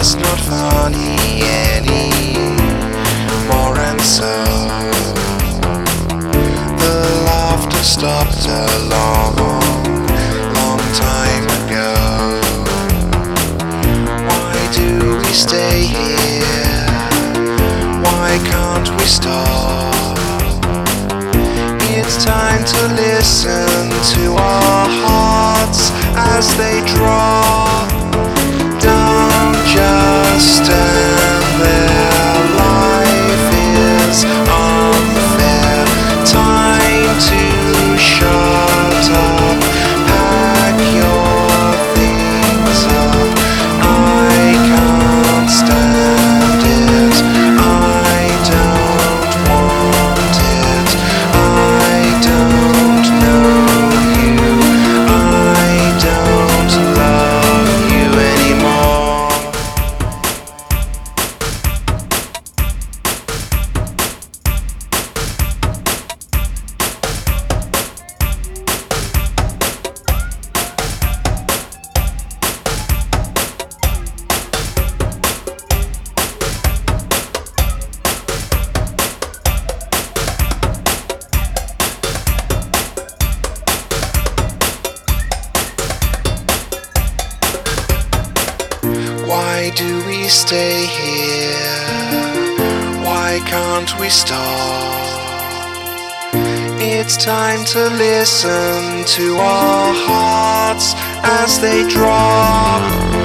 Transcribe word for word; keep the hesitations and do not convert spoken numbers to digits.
just not funny anymore, and so the laughter stopped a long, long time ago. Why do we stay here? Why can't we stop? It's time to listen to our hearts as they drop. Don't just stand there, life is unfair. Time to shut up, pack your things up. I can't stand it, I don't want it. I don't know you, I don't love you anymore. Why do we stay here? Why can't we stop? It's time to listen to our hearts as they drop.